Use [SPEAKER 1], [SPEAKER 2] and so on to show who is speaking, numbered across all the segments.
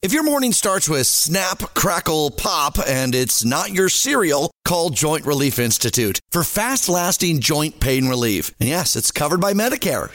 [SPEAKER 1] If your morning starts with snap, crackle, pop, and it's not your cereal, call Joint Relief Institute for fast-lasting joint pain relief. And yes, it's covered by Medicare,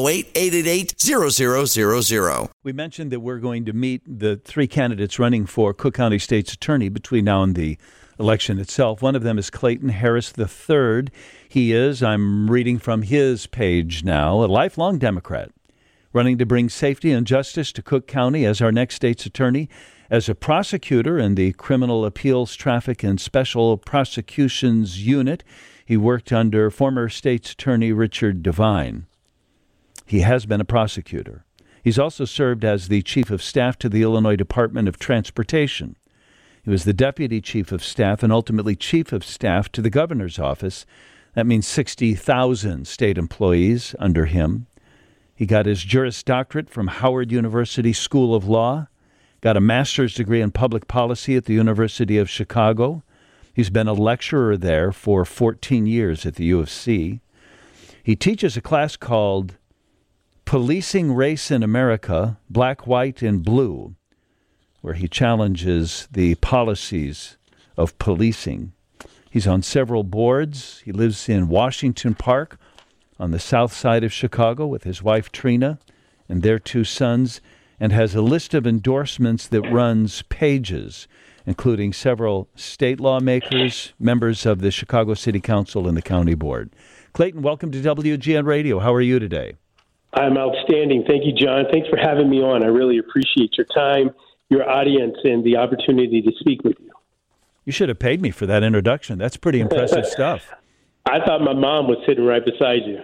[SPEAKER 1] 708-888-0000.
[SPEAKER 2] We mentioned that we're going to meet the three candidates running for Cook County State's Attorney between now and the election itself. One of them is Clayton Harris III. He is, I'm reading from his page now, a lifelong Democrat, running to bring safety and justice to Cook County as our next state's attorney. As a prosecutor in the Criminal Appeals, Traffic, and Special Prosecutions Unit, he worked under former state's attorney Richard Devine. He has been a prosecutor. He's also served as the chief of staff to the Illinois Department of Transportation. He was the deputy chief of staff and ultimately chief of staff to the governor's office. That means 60,000 state employees under him. He got his Juris Doctorate from Howard University School of Law, got a master's degree in public policy at the University of Chicago. He's been a lecturer there for 14 years at the U of C. He teaches a class called Policing Race in America, Black, White, and Blue, where he challenges the policies of policing. He's on several boards. He lives in Washington Park, on the south side of Chicago with his wife Trina and their two sons, and has a list of endorsements that runs pages, including several state lawmakers, members of the Chicago City Council and the County Board. Clayton, welcome to WGN Radio. How are you today?
[SPEAKER 3] I'm outstanding. Thank you, John. Thanks for having me on. I really appreciate your time, your audience, and the opportunity to speak with you.
[SPEAKER 2] You should have paid me for that introduction. That's pretty impressive stuff.
[SPEAKER 3] I thought my mom was sitting right beside you.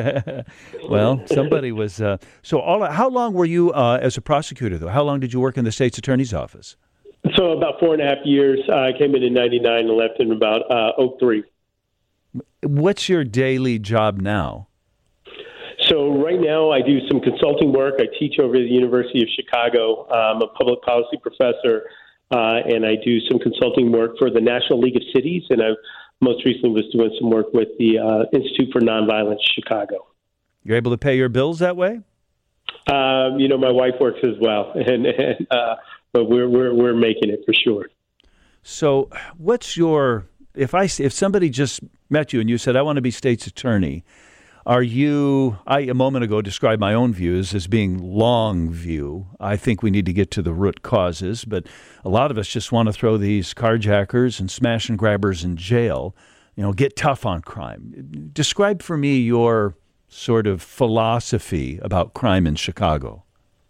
[SPEAKER 2] Well, somebody was. How long were you as a prosecutor, though? How long did you work in the state's attorney's office?
[SPEAKER 3] So about 4.5 years. I came in 99 and left in about 03.
[SPEAKER 2] What's your daily job now?
[SPEAKER 3] So right now I do some consulting work. I teach over at the University of Chicago. I'm a public policy professor, and I do some consulting work for the National League of Cities, and I've most recently was doing some work with the Institute for Nonviolence Chicago.
[SPEAKER 2] You're able to pay your bills that way?
[SPEAKER 3] My wife works as well, but we're making it for sure.
[SPEAKER 2] So, what's your if somebody just met you and you said, "I want to be state's attorney," are you? I a moment ago described my own views as being long view. I think we need to get to the root causes, but a lot of us just want to throw these carjackers and smash and grabbers in jail. Get tough on crime. Describe for me your sort of philosophy about crime in Chicago.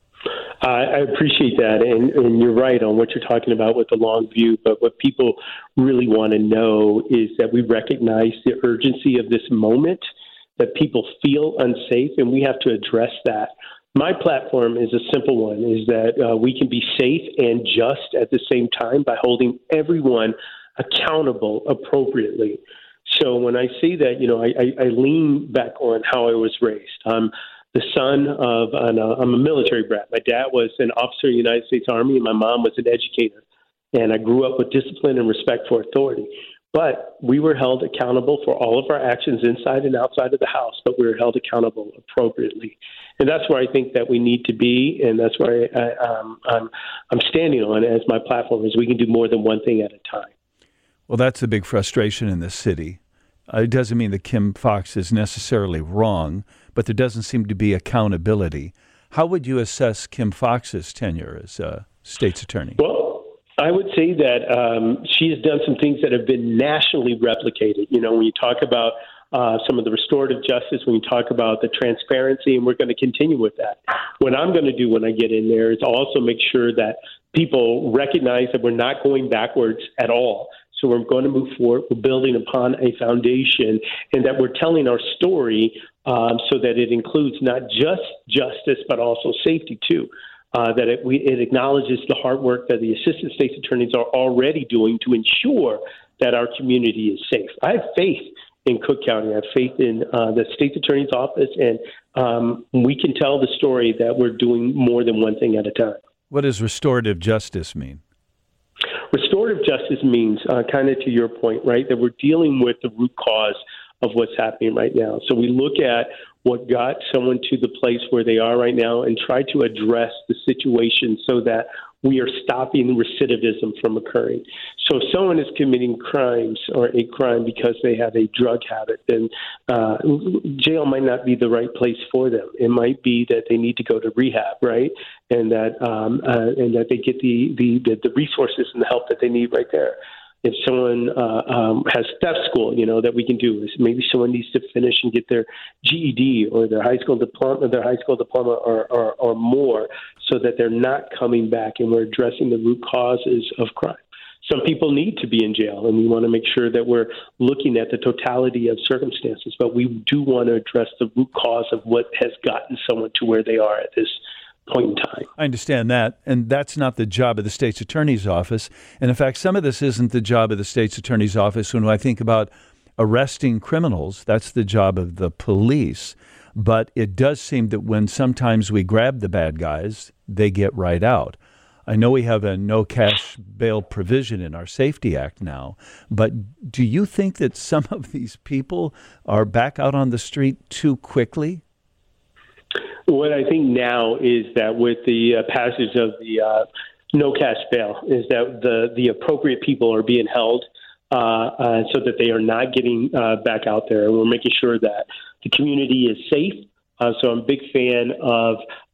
[SPEAKER 3] I appreciate that, and you're right on what you're talking about with the long view, but what people really want to know is that we recognize the urgency of this moment, that people feel unsafe, and we have to address that. My platform is a simple one, is that we can be safe and just at the same time by holding everyone accountable appropriately. So when I say that, I lean back on how I was raised. I'm the son of, I'm a military brat. My dad was an officer in the United States Army, and my mom was an educator. And I grew up with discipline and respect for authority. But we were held accountable for all of our actions inside and outside of the house, but we were held accountable appropriately. And that's where I think that we need to be, and that's where I'm standing on as my platform, is we can do more than one thing at a time.
[SPEAKER 2] Well, that's the big frustration in this city. It doesn't mean that Kim Foxx is necessarily wrong, but there doesn't seem to be accountability. How would you assess Kim Foxx's tenure as a state's attorney?
[SPEAKER 3] Well, I would say that she has done some things that have been nationally replicated. When you talk about some of the restorative justice, when you talk about the transparency, and we're going to continue with that. What I'm going to do when I get in there is also make sure that people recognize that we're not going backwards at all. So we're going to move forward. We're building upon a foundation, and that we're telling our story so that it includes not just justice, but also safety too. That it acknowledges the hard work that the assistant state's attorneys are already doing to ensure that our community is safe. I have faith in Cook County. I have faith in the state's attorney's office, and we can tell the story that we're doing more than one thing at a time.
[SPEAKER 2] What does restorative justice mean?
[SPEAKER 3] Restorative justice means, kind of to your point, right, that we're dealing with the root cause of what's happening right now. So we look at what got someone to the place where they are right now and try to address the situation so that we are stopping recidivism from occurring. So if someone is committing crimes or a crime because they have a drug habit, then jail might not be the right place for them. It might be that they need to go to rehab, right? And that they get the resources and the help that they need right there. If someone has theft school, that we can do is maybe someone needs to finish and get their GED or their high school diploma, or more, so that they're not coming back, and we're addressing the root causes of crime. Some people need to be in jail, and we want to make sure that we're looking at the totality of circumstances, but we do want to address the root cause of what has gotten someone to where they are at this point in time.
[SPEAKER 2] I understand that, and that's not the job of the state's attorney's office. And in fact, some of this isn't the job of the state's attorney's office. When I think about arresting criminals, that's the job of the police. But it does seem that when sometimes we grab the bad guys, they get right out. I know we have a no cash bail provision in our Safety Act now, but do you think that some of these people are back out on the street too quickly?
[SPEAKER 3] What I think now is that with the passage of the no cash bail is that the appropriate people are being held so that they are not getting back out there. And we're making sure that the community is safe. So I'm a big fan of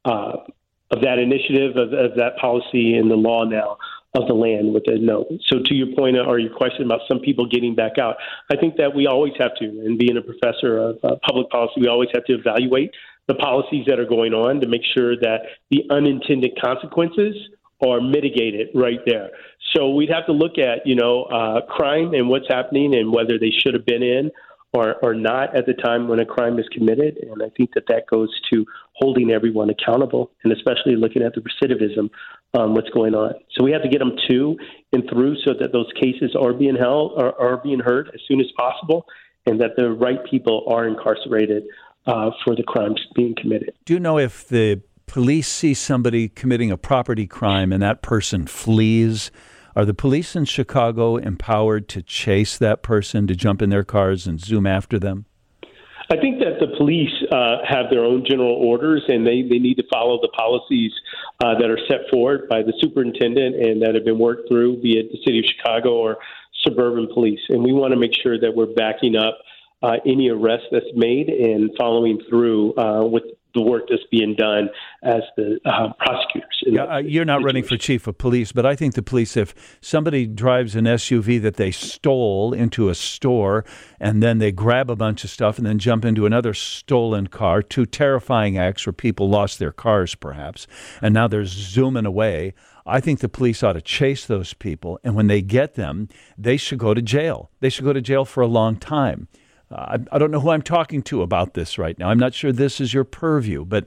[SPEAKER 3] that initiative, of that policy and the law now of the land with the no. So to your point or your question about some people getting back out, I think that we always have to, and being a professor of public policy, we always have to evaluate the policies that are going on to make sure that the unintended consequences are mitigated right there. So we'd have to look at, crime and what's happening and whether they should have been in or not at the time when a crime is committed. And I think that goes to holding everyone accountable, and especially looking at the recidivism, what's going on. So we have to get them to and through so that those cases are being held or are being heard as soon as possible, and that the right people are incarcerated for the crimes being committed.
[SPEAKER 2] Do you know if the police see somebody committing a property crime and that person flees, are the police in Chicago empowered to chase that person, to jump in their cars and zoom after them?
[SPEAKER 3] I think that the police have their own general orders, and they need to follow the policies that are set forward by the superintendent and that have been worked through, be it the city of Chicago or suburban police. And we want to make sure that we're backing up any arrest that's made and following through with the work that's being done as the prosecutors.
[SPEAKER 2] You're not running for chief of police, but I think the police, if somebody drives an SUV that they stole into a store and then they grab a bunch of stuff and then jump into another stolen car, two terrifying acts where people lost their cars perhaps, and now they're zooming away, I think the police ought to chase those people, and when they get them, they should go to jail. They should go to jail for a long time. I don't know who I'm talking to about this right now. I'm not sure this is your purview, but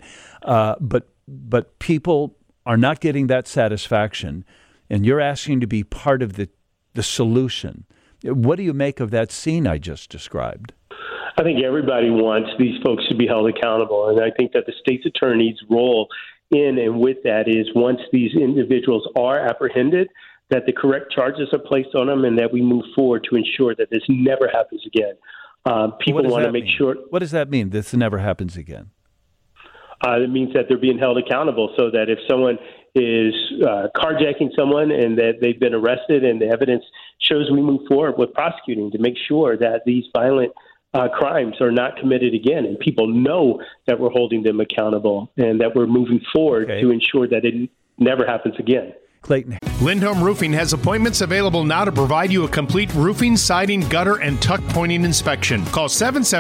[SPEAKER 2] people are not getting that satisfaction, and you're asking to be part of the solution. What do you make of that scene I just described?
[SPEAKER 3] I think everybody wants these folks to be held accountable, and I think that the state's attorney's role in and with that is once these individuals are apprehended, that the correct charges are placed on them and that we move forward to ensure that this never happens again. People want to make sure.
[SPEAKER 2] What does that mean? This never happens again.
[SPEAKER 3] It means that they're being held accountable, so that if someone is carjacking someone and that they've been arrested and the evidence shows, we move forward with prosecuting to make sure that these violent crimes are not committed again, and people know that we're holding them accountable and that we're moving forward to ensure that it never happens again.
[SPEAKER 2] Clayton.
[SPEAKER 4] Lindholm Roofing has appointments available now to provide you a complete roofing, siding, gutter, and tuck pointing inspection. Call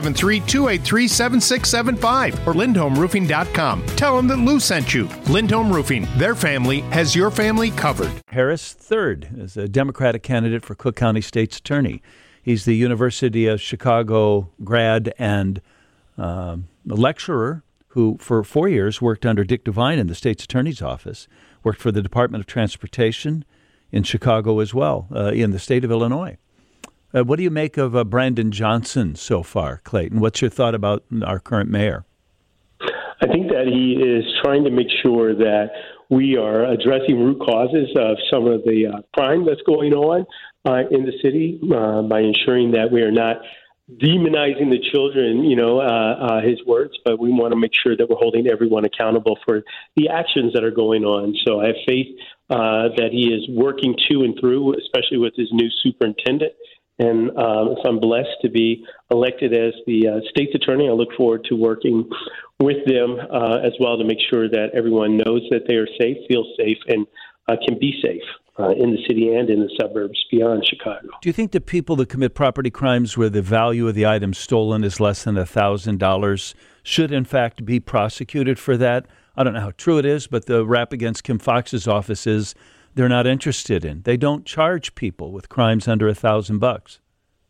[SPEAKER 4] 773-283-7675 or lindholmroofing.com. Tell them that Lou sent you. Lindholm Roofing, their family has your family covered.
[SPEAKER 2] Harris III is a Democratic candidate for Cook County State's Attorney. He's the University of Chicago grad and a lecturer who for 4 years worked under Dick Devine in the state's attorney's office, worked for the Department of Transportation in Chicago as well, in the state of Illinois. What do you make of Brandon Johnson so far, Clayton? What's your thought about our current mayor?
[SPEAKER 3] I think that he is trying to make sure that we are addressing root causes of some of the crime that's going on in the city by ensuring that we are not demonizing the children, his words, but we want to make sure that we're holding everyone accountable for the actions that are going on. So I have faith that he is working to and through, especially with his new superintendent. And so I'm blessed to be elected as the state's attorney. I look forward to working with them as well to make sure that everyone knows that they are safe, feels safe, and can be safe in the city and in the suburbs beyond Chicago.
[SPEAKER 2] Do you think that people that commit property crimes where the value of the item stolen is less than $1,000 should, in fact, be prosecuted for that? I don't know how true it is, but the rap against Kim Foxx's office is they're not interested in. They don't charge people with crimes under $1,000.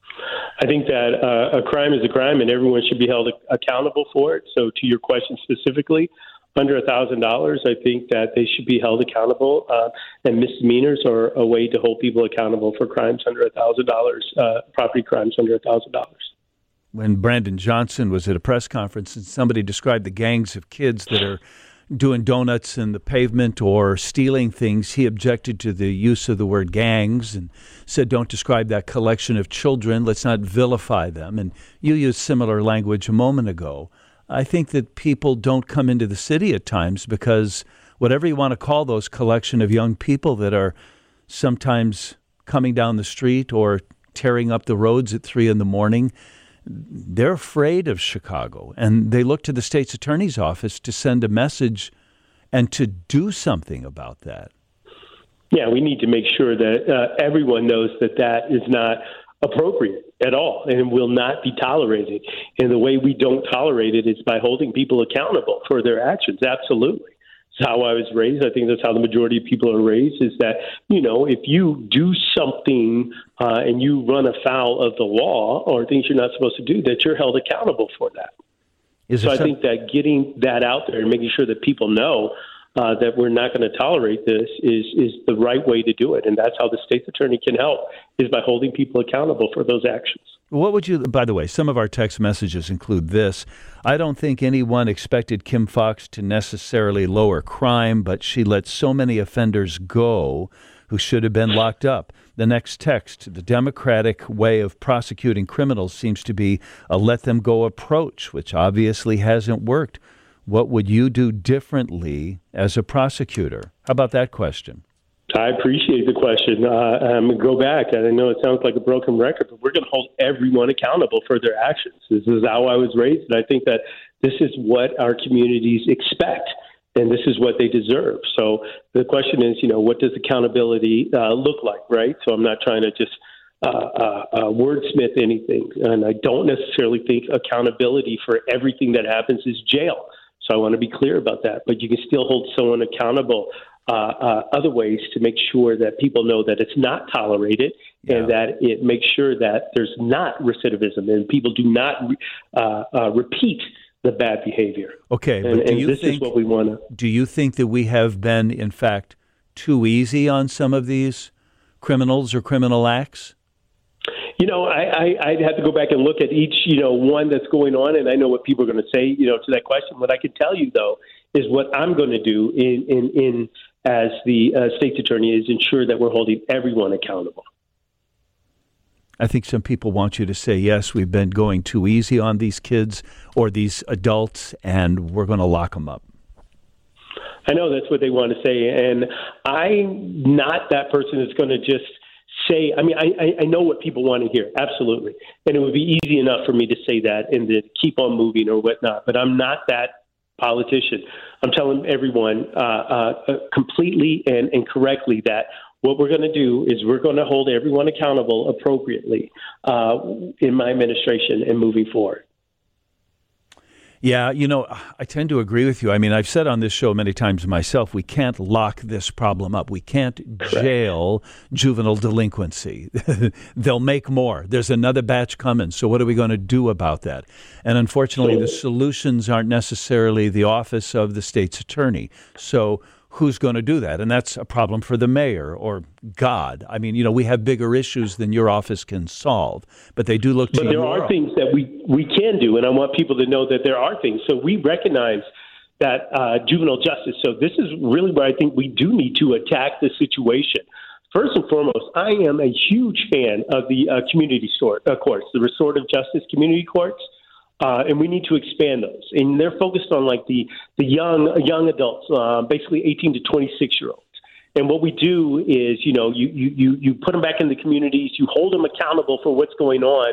[SPEAKER 3] I think that a crime is a crime, and everyone should be held accountable for it. So, to your question specifically, under $1,000, I think that they should be held accountable, and misdemeanors are a way to hold people accountable for crimes under $1,000, property crimes under $1,000.
[SPEAKER 2] When Brandon Johnson was at a press conference and somebody described the gangs of kids that are doing donuts in the pavement or stealing things, he objected to the use of the word gangs and said, don't describe that collection of children. Let's not vilify them. And you used similar language a moment ago. I think that people don't come into the city at times because whatever you want to call those collection of young people that are sometimes coming down the street or tearing up the roads at 3 a.m, they're afraid of Chicago, and they look to the state's attorney's office to send a message and to do something about that.
[SPEAKER 3] Yeah, we need to make sure that everyone knows that that is not appropriate at all and will not be tolerated. And the way we don't tolerate it is by holding people accountable for their actions. Absolutely. It's how I was raised. I think that's how the majority of people are raised, is that, if you do something and you run afoul of the law or things you're not supposed to do, that you're held accountable for that. So I think that getting that out there and making sure that people know that we're not going to tolerate this is the right way to do it. And that's how the state's attorney can help, is by holding people accountable for those actions.
[SPEAKER 2] What would you, by the way, some of our text messages include this. I don't think anyone expected Kim Foxx to necessarily lower crime, but she let so many offenders go who should have been locked up. The next text, the Democratic way of prosecuting criminals seems to be a let them go approach, which obviously hasn't worked. What would you do differently as a prosecutor? How about that question?
[SPEAKER 3] I appreciate the question. I'm going to go back, and I know it sounds like a broken record, but we're going to hold everyone accountable for their actions. This is how I was raised, and I think that this is what our communities expect, and this is what they deserve. So the question is, what does accountability look like, right? So I'm not trying to just wordsmith anything, and I don't necessarily think accountability for everything that happens is jail. So I want to be clear about that. But you can still hold someone accountable other ways to make sure that people know that it's not tolerated, and that it makes sure that there's not recidivism and people do not repeat the bad behavior.
[SPEAKER 2] Okay, but
[SPEAKER 3] this is what we want to.
[SPEAKER 2] Do you think that we have been, in fact, too easy on some of these criminals or criminal acts?
[SPEAKER 3] I'd have to go back and look at each, one that's going on, and I know what people are going to say, to that question. What I can tell you, though, is what I'm going to do in as the state's attorney is ensure that we're holding everyone accountable.
[SPEAKER 2] I think some people want you to say, yes, we've been going too easy on these kids or these adults, and we're going to lock them up.
[SPEAKER 3] I know that's what they want to say, and I'm not that person that's going to just say, I know what people want to hear, absolutely. And it would be easy enough for me to say that and to keep on moving or whatnot, but I'm not that politician. I'm telling everyone completely and correctly that what we're going to do is we're going to hold everyone accountable appropriately in my administration and moving forward.
[SPEAKER 2] Yeah, I tend to agree with you. I've said on this show many times myself, we can't lock this problem up. We can't jail juvenile delinquency. They'll make more. There's another batch coming. So what are we going to do about that? And unfortunately, the solutions aren't necessarily the office of the state's attorney. So who's going to do that? And that's a problem for the mayor or God. We have bigger issues than your office can solve, but they do look to you.
[SPEAKER 3] But there are things that we can do, and I want people to know that there are things. So we recognize that juvenile justice. So this is really where I think we do need to attack the situation. First and foremost, I am a huge fan of the community courts, the restorative justice community courts, and we need to expand those. And they're focused on like the young adults, basically 18 to 26-year-olds. And what we do is, you put them back in the communities, you hold them accountable for what's going on.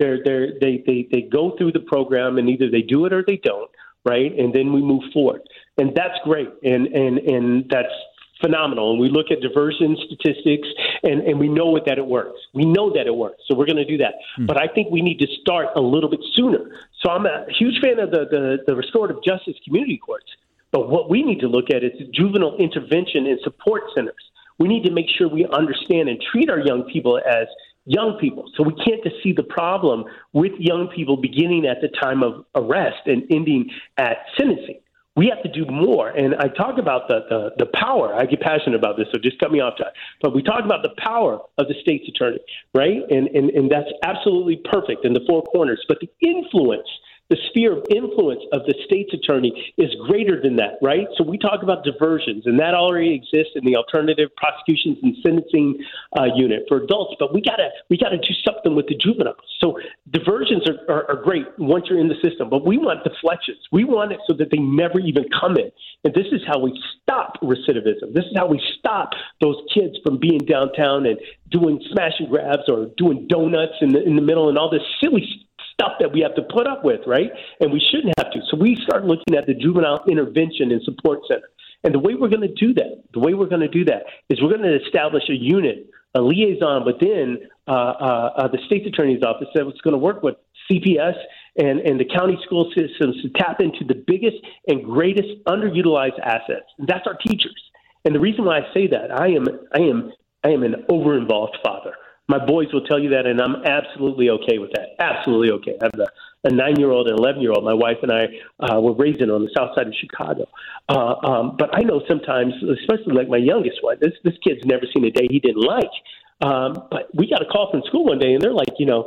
[SPEAKER 3] They go through the program, and either they do it or they don't, right? And then we move forward, and that's great, and that's phenomenal. And we look at diversion statistics, and we know that it works. We know that it works, so we're going to do that. But I think we need to start a little bit sooner. So I'm a huge fan of the restorative justice community courts. But what we need to look at is juvenile intervention and support centers. We need to make sure we understand and treat our young people as young people. So we can't just see the problem with young people beginning at the time of arrest and ending at sentencing. We have to do more. And I talk about the power. I get passionate about this, so just cut me off, John. But we talk about the power of the state's attorney, right? And that's absolutely perfect in the four corners. But the influence, the sphere of influence of the state's attorney is greater than that, right? So we talk about diversions, and that already exists in the alternative prosecutions and sentencing unit for adults. But we gotta do something with the juveniles. So diversions are great once you're in the system, but we want deflections. We want it so that they never even come in. And this is how we stop recidivism. This is how we stop those kids from being downtown and doing smash and grabs or doing donuts in the middle and all this silly stuff that we have to put up with, right? And we shouldn't have to. So we start looking at the juvenile intervention and support center. And the way we're going to do that is we're going to establish a unit, a liaison within the state's attorney's office that's going to work with CPS and the county school systems to tap into the biggest and greatest underutilized assets. And that's our teachers. And the reason why I say that, I am an over-involved father. My boys will tell you that, and I'm absolutely okay with that. Absolutely okay. I have a 9-year-old and 11-year-old. My wife and I were raising on the south side of Chicago. But I know sometimes, especially like my youngest one, this kid's never seen a day he didn't like. But we got a call from school one day, and they're like, your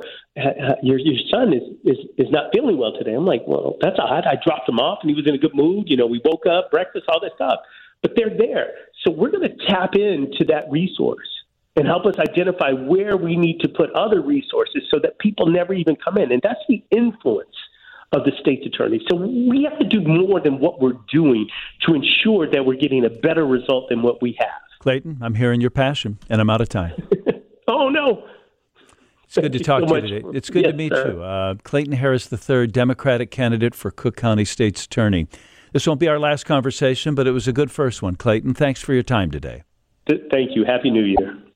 [SPEAKER 3] son is not feeling well today. I'm like, well, that's odd. I dropped him off, and he was in a good mood. We woke up, breakfast, all that stuff. But they're there. So we're going to tap into that resource and help us identify where we need to put other resources so that people never even come in. And that's the influence of the state's attorney. So we have to do more than what we're doing to ensure that we're getting a better result than what we have.
[SPEAKER 2] Clayton, I'm hearing your passion, and I'm out of time.
[SPEAKER 3] Oh, no.
[SPEAKER 2] It's good to talk to you today. It's good to meet you. Clayton Harris III, Democratic candidate for Cook County State's Attorney. This won't be our last conversation, but it was a good first one. Clayton, thanks for your time today.
[SPEAKER 3] Thank you. Happy New Year.